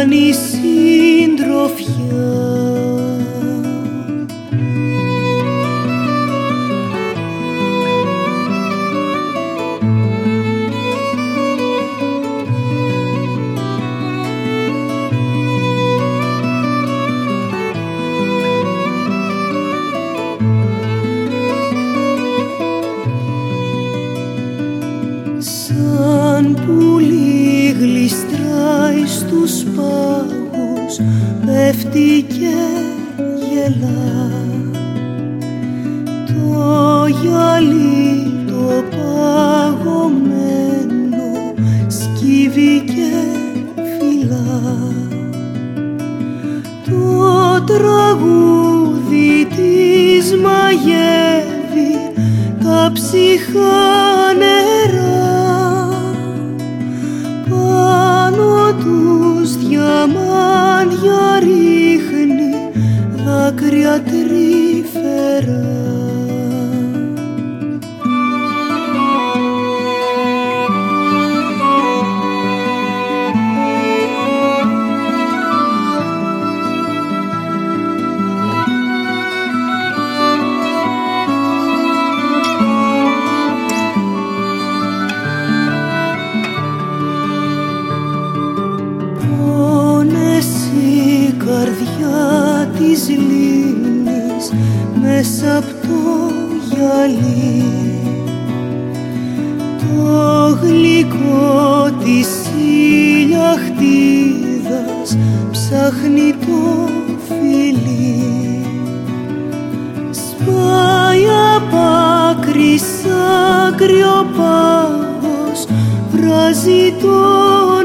κάνει συντροφιά. Σαν πουλί γλιστράει στους πάγους, πέφτει και γελά. Το γυαλί το παγωμένο σκύβει και φυλά. Το τραγούδι της μαγεύει τα ψυχά νερά. Πάνω τους διαμάντια ρίχνει δάκρυα τρυφερά. Καρδιά της λίμνης μέσα απ' το γυαλί, το γλυκό της ηλιαχτίδας ψάχνει το φιλί. Σπάει απ' άκρη σαν κρυοπάγος, βράζει το